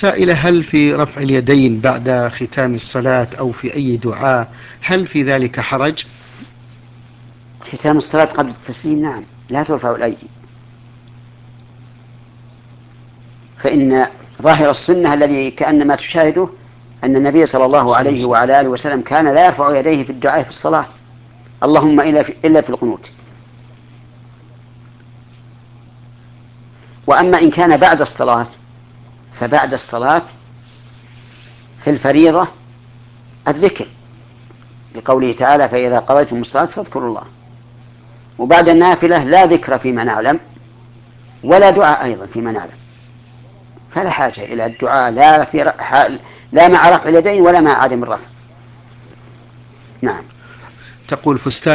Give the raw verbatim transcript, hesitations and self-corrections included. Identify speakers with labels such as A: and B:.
A: سائلة: هل في رفع اليدين بعد ختام الصلاة أو في أي دعاء هل في ذلك حرج؟
B: ختام الصلاة قبل التسليم نعم، لا ترفع الأيدي، فإن ظاهر السنة الذي كأنما تشاهده أن النبي صلى الله عليه وعلى آله وسلم كان لا يرفع يديه في الدعاء في الصلاة، اللهم إلا في القنوت. وأما إن كان بعد الصلاة فبعد الصلاة في الفريضة الذكر، لقوله تعالى: فإذا قضيتم الصلاة فاذكروا الله. وبعد النافلة لا ذكر فيما نعلم ولا دعاء أيضا فيما نعلم، فلا حاجة إلى الدعاء لا, في حال لا مع رفع اليدين ولا مع عدم الرفع. نعم.
A: تقول: فستان